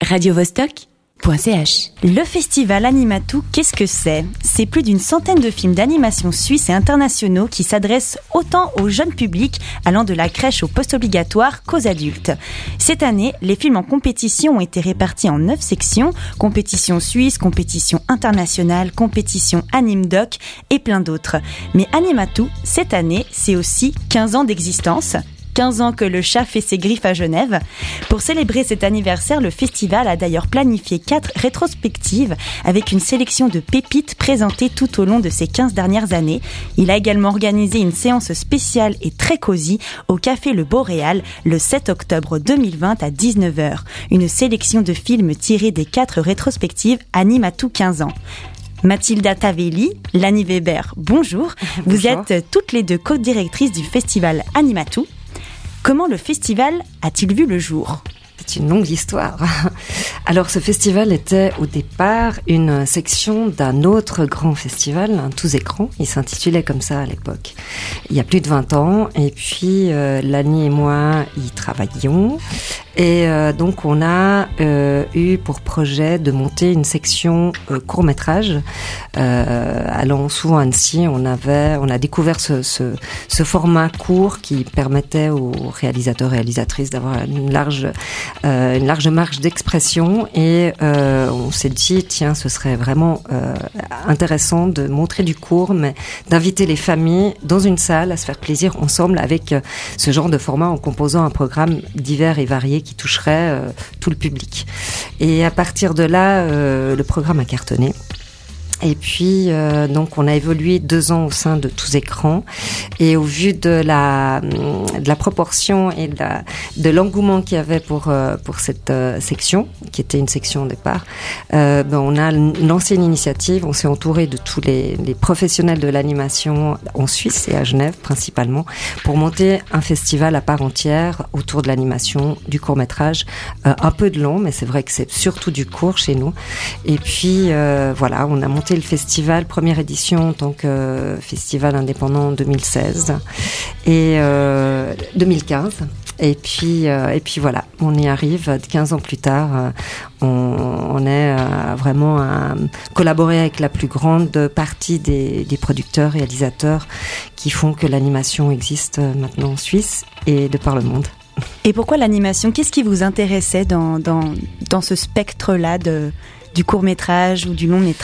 radiovostok.ch. Le festival Animatou, qu'est-ce que c'est ? C'est plus d'une centaine de films d'animation suisses et internationaux qui s'adressent autant au jeune public, allant de la crèche au post-obligatoire qu'aux adultes. Cette année, les films en compétition ont été répartis en 9 sections, compétition suisse, compétition internationale, compétition anime-doc et plein d'autres. Mais Animatou, cette année, c'est aussi 15 ans d'existence. 15 ans que le chat fait ses griffes à Genève. Pour célébrer cet anniversaire, le festival a d'ailleurs planifié 4 rétrospectives avec une sélection de pépites présentées tout au long de ces 15 dernières années. Il a également organisé une séance spéciale et très cosy au Café Le Boréal le 7 octobre 2020 à 19h. Une sélection de films tirés des 4 rétrospectives Animatou 15 ans. Mathilda Tavelli, Lani Weber, bonjour. Vous êtes toutes les deux co-directrices du festival Animatou. Comment le festival a-t-il vu le jour ? C'est une longue histoire. Alors, ce festival était au départ une section d'un autre grand festival, un tous écrans. Il s'intitulait comme ça à l'époque. Il y a plus de 20 ans. Et puis, Lani et moi y travaillions. Et donc, on a eu pour projet de monter une section court-métrage. Allant souvent à Annecy, on a découvert ce format court qui permettait aux réalisateurs et réalisatrices d'avoir une large marge d'expression. Et on s'est dit, tiens, ce serait vraiment intéressant de montrer du court, mais d'inviter les familles dans une salle à se faire plaisir ensemble avec ce genre de format en composant un programme divers et varié qui toucherait tout le public. Et à partir de là, le programme a cartonné. Et puis, donc, on a évolué 2 ans au sein de tous écrans. Et au vu de la proportion et de l'engouement qu'il y avait pour cette section, qui était une section au départ, on a lancé une initiative. On s'est entouré de tous les professionnels de l'animation en Suisse et à Genève principalement, pour monter un festival à part entière autour de l'animation, du court-métrage, un peu de long, mais c'est vrai que c'est surtout du court chez nous. Et puis, voilà, on a monté le festival, première édition en tant que festival indépendant en 2016 et 2015. Et puis voilà, on y arrive 15 ans plus tard. On est vraiment à collaborer avec la plus grande partie des producteurs, réalisateurs qui font que l'animation existe maintenant en Suisse et de par le monde. Et pourquoi l'animation ? Qu'est-ce qui vous intéressait dans ce spectre-là du court-métrage ou du long-métrage ?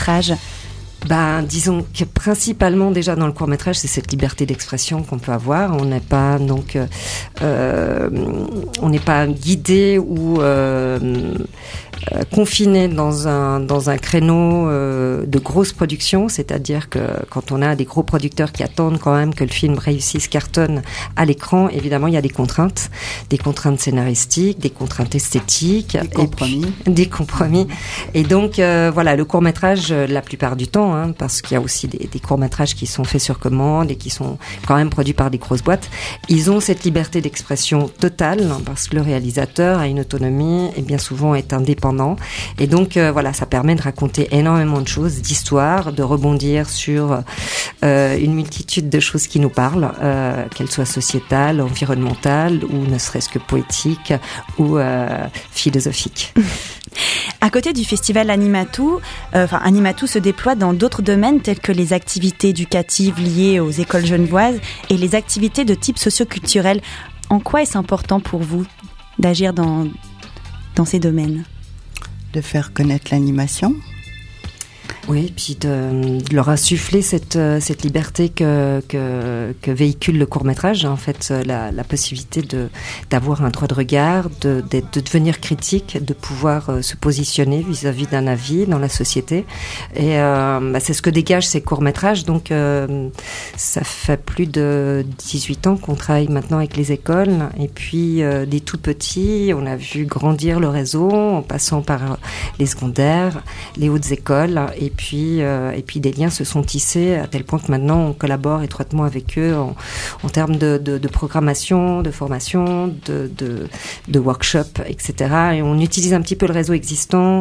Disons que principalement déjà dans le court-métrage, c'est cette liberté d'expression qu'on peut avoir. On n'est pas guidé ou confiné dans un créneau de grosse production, c'est-à-dire que quand on a des gros producteurs qui attendent quand même que le film réussisse, cartonne à l'écran, évidemment il y a des contraintes scénaristiques, des contraintes esthétiques, des compromis. Et donc voilà, le court-métrage la plupart du temps, parce qu'il y a aussi des courts-métrages qui sont faits sur commande et qui sont quand même produits par des grosses boîtes, ils ont cette liberté d'expression totale, parce que le réalisateur a une autonomie et bien souvent est indépendant. Et donc voilà, ça permet de raconter énormément de choses, d'histoires, de rebondir sur une multitude de choses qui nous parlent, qu'elles soient sociétales, environnementales ou ne serait-ce que poétiques ou philosophiques. À côté du festival Animatou, Animatou se déploie dans d'autres domaines tels que les activités éducatives liées aux écoles genevoises et les activités de type socio-culturel. En quoi est-ce important pour vous d'agir dans ces domaines ? De faire connaître l'animation. Oui, puis de leur insuffler cette liberté que véhicule le court-métrage, en fait, la possibilité d'avoir un droit de regard, de devenir critique, de pouvoir se positionner vis-à-vis d'un avis dans la société. Et c'est ce que dégagent ces courts-métrages. Donc, ça fait plus de 18 ans qu'on travaille maintenant avec les écoles. Et puis, des tout petits, on a vu grandir le réseau en passant par les secondaires, les hautes écoles. Et puis des liens se sont tissés à tel point que maintenant on collabore étroitement avec eux en termes de programmation, de formation, de workshop, etc. Et on utilise un petit peu le réseau existant,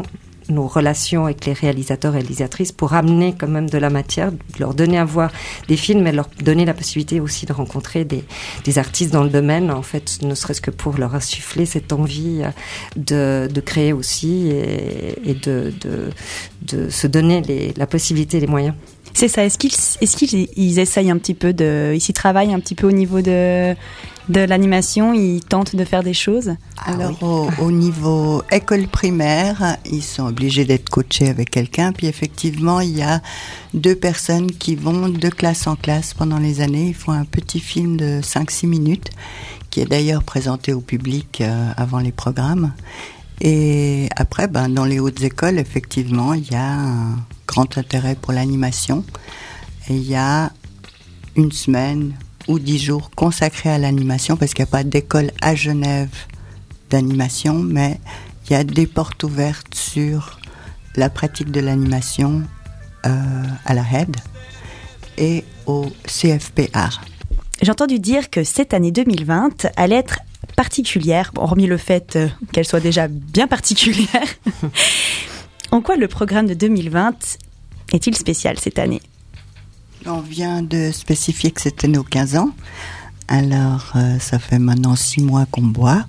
nos relations avec les réalisateurs et réalisatrices pour amener quand même de la matière, de leur donner à voir des films et leur donner la possibilité aussi de rencontrer des artistes dans le domaine, en fait, ne serait-ce que pour leur insuffler cette envie de créer aussi et de se donner la possibilité et les moyens. C'est ça. Est-ce qu'ils essayent un petit peu ils s'y travaillent un petit peu au niveau de l'animation, ils tentent de faire des choses? Alors au niveau école primaire, ils sont obligés d'être coachés avec quelqu'un. Puis effectivement, il y a 2 personnes qui vont de classe en classe pendant les années. Ils font un petit film de 5-6 minutes qui est d'ailleurs présenté au public avant les programmes. Et après, dans les hautes écoles, effectivement, il y a un grand intérêt pour l'animation. Et il y a 1 semaine ou 10 jours consacrés à l'animation, parce qu'il n'y a pas d'école à Genève d'animation, mais il y a des portes ouvertes sur la pratique de l'animation à la HED et au CFP Art. J'ai entendu dire que cette année 2020 allait être particulière, hormis le fait qu'elle soit déjà bien particulière. En quoi le programme de 2020 est-il spécial cette année? On vient de spécifier que c'était nos 15 ans. Alors, ça fait maintenant 6 mois qu'on boit.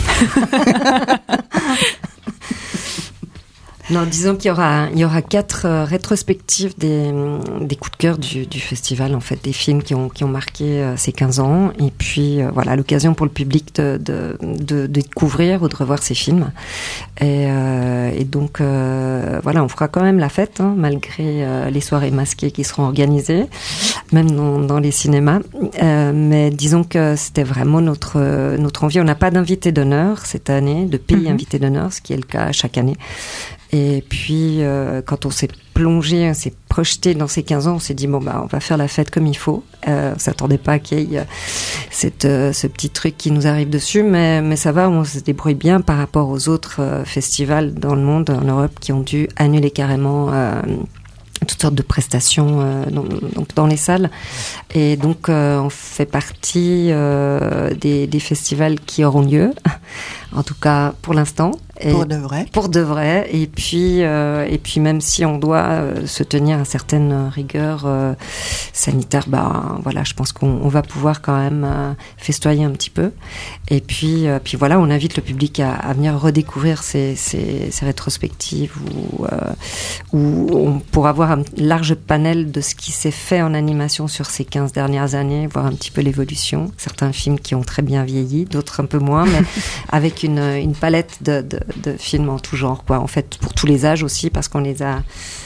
Non, disons qu'il y aura 4 rétrospectives des coups de cœur du festival, en fait, des films qui ont marqué ces 15 ans. Et puis, voilà, l'occasion pour le public de découvrir ou de revoir ces films. Et donc, voilà, on fera quand même la fête, malgré les soirées masquées qui seront organisées, même dans les cinémas. Mais disons que c'était vraiment notre envie. On n'a pas d'invité d'honneur cette année, de pays invité d'honneur, ce qui est le cas chaque année. Et puis, quand on s'est projeté dans ces 15 ans, on s'est dit, on va faire la fête comme il faut. On s'attendait pas qu'il y ait ce petit truc qui nous arrive dessus, mais ça va, on se débrouille bien par rapport aux autres festivals dans le monde, en Europe, qui ont dû annuler carrément toutes sortes de prestations donc dans les salles. Et donc, on fait partie des festivals qui auront lieu, en tout cas pour l'instant. Pour de vrai. Pour de vrai. Et puis même si on doit se tenir à certaines rigueurs sanitaires, voilà, je pense qu'on va pouvoir quand même festoyer un petit peu. Et puis voilà, on invite le public à venir redécouvrir ces rétrospectives où on pourra avoir un large panel de ce qui s'est fait en animation sur ces 15 dernières années, voir un petit peu l'évolution. Certains films qui ont très bien vieilli, d'autres un peu moins, mais avec une palette de films en tout genre, quoi. En fait, pour tous les âges aussi, parce qu'on les a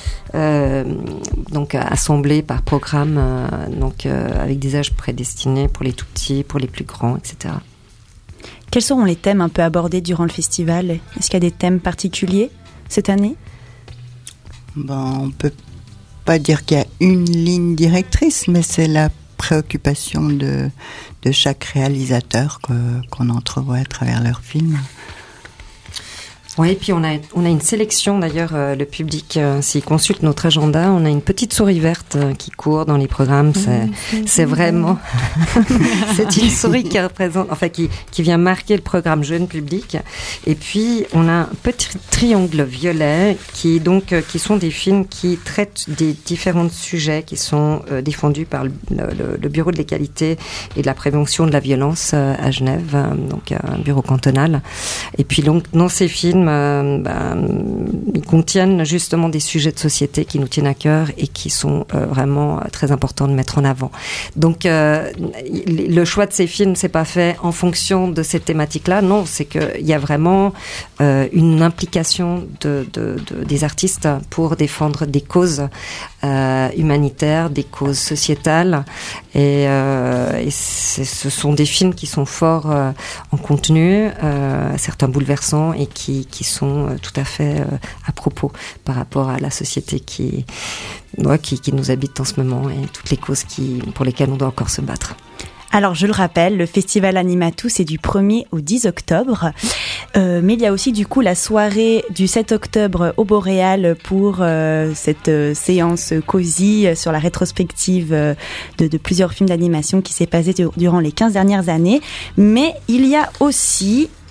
donc assemblés par programme, avec des âges prédestinés pour les tout petits, pour les plus grands, etc. Quels seront les thèmes un peu abordés durant le festival? Est-ce qu'il y a des thèmes particuliers cette année? On peut pas dire qu'il y a une ligne directrice, mais c'est la préoccupation de chaque réalisateur qu'on entrevoit à travers leurs films. Oui, et puis on a une sélection d'ailleurs, le public, s'il consulte notre agenda, on a une petite souris verte qui court dans les programmes. C'est vraiment, c'est une souris qui représente, enfin qui vient marquer le programme jeune public. Et puis on a un petit triangle violet qui sont des films qui traitent des différents sujets qui sont défendus par le Bureau de l'égalité et de la prévention de la violence à Genève, donc un bureau cantonal. Et puis donc dans ces films, ils contiennent justement des sujets de société qui nous tiennent à cœur et qui sont vraiment très importants de mettre en avant. Donc le choix de ces films, c'est pas fait en fonction de ces thématiques-là. Non, c'est qu'il y a vraiment une implication des artistes pour défendre des causes humanitaires, des causes sociétales, et ce sont des films qui sont forts en contenu, certains bouleversants et qui sont tout à fait à propos par rapport à la société qui nous habite en ce moment et toutes les causes pour lesquelles on doit encore se battre. Alors, je le rappelle, le festival Animatou, c'est du 1er au 10 octobre. Mais il y a aussi, du coup, la soirée du 7 octobre au Boréal pour cette séance cosy sur la rétrospective de plusieurs films d'animation qui s'est passée durant les 15 dernières années. Mais il y a aussi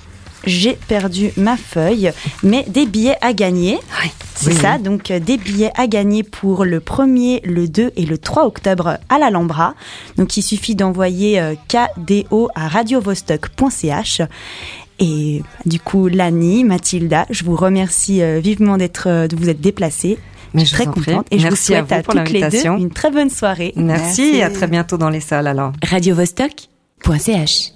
j'ai perdu ma feuille, mais des billets à gagner. Oui. C'est ça, donc des billets à gagner pour le 1er, le 2 et le 3 octobre à l'Alhambra. Donc il suffit d'envoyer KDO à radiovostok.ch. Et du coup, Lani, Mathilda, je vous remercie vivement de vous être déplacées. Je suis très contente et je vous souhaite à toutes les deux une très bonne soirée. Merci, à très bientôt dans les salles alors. radiovostok.ch